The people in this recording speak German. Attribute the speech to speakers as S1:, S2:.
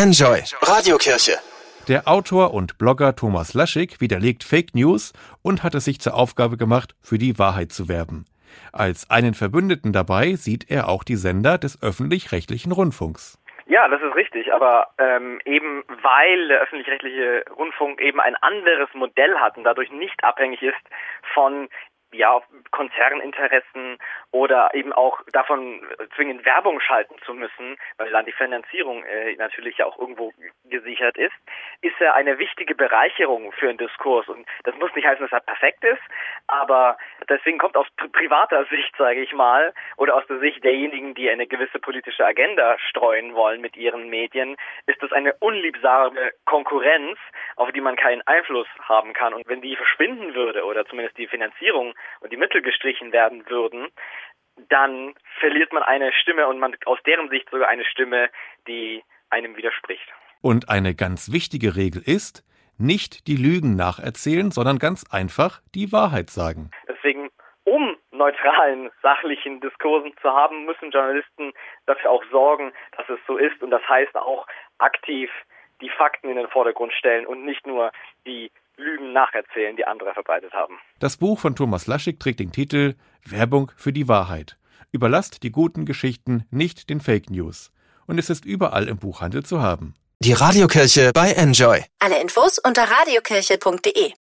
S1: Enjoy Radiokirche.
S2: Der Autor und Blogger Thomas Laschig widerlegt Fake News und hat es sich zur Aufgabe gemacht, für die Wahrheit zu werben. Als einen Verbündeten dabei sieht er auch die Sender des öffentlich-rechtlichen Rundfunks.
S3: Ja, das ist richtig, aber eben weil der öffentlich-rechtliche Rundfunk eben ein anderes Modell hat und dadurch nicht abhängig ist von Konzerninteressen oder eben auch davon zwingend Werbung schalten zu müssen, weil dann die Finanzierung natürlich ja auch irgendwo gesichert ist er eine wichtige Bereicherung für einen Diskurs. Und das muss nicht heißen, dass er perfekt ist, aber deswegen kommt aus privater Sicht, sage ich mal, oder aus der Sicht derjenigen, die eine gewisse politische Agenda streuen wollen mit ihren Medien, ist das eine unliebsame Konkurrenz, auf die man keinen Einfluss haben kann. Und wenn die verschwinden würde oder zumindest die Finanzierung und die Mittel gestrichen werden würden, dann verliert man eine Stimme und man aus deren Sicht sogar eine Stimme, die einem widerspricht.
S2: Und eine ganz wichtige Regel ist, nicht die Lügen nacherzählen, sondern ganz einfach die Wahrheit sagen.
S3: Deswegen, um neutralen, sachlichen Diskursen zu haben, müssen Journalisten dafür auch sorgen, dass es so ist. Und das heißt auch aktiv die Fakten in den Vordergrund stellen und nicht nur die Lügen nacherzählen, die andere verbreitet haben.
S2: Das Buch von Thomas Laschig trägt den Titel Werbung für die Wahrheit. Überlasst die guten Geschichten nicht den Fake News. Und es ist überall im Buchhandel zu haben.
S1: Die Radiokirche bei Enjoy.
S4: Alle Infos unter radiokirche.de.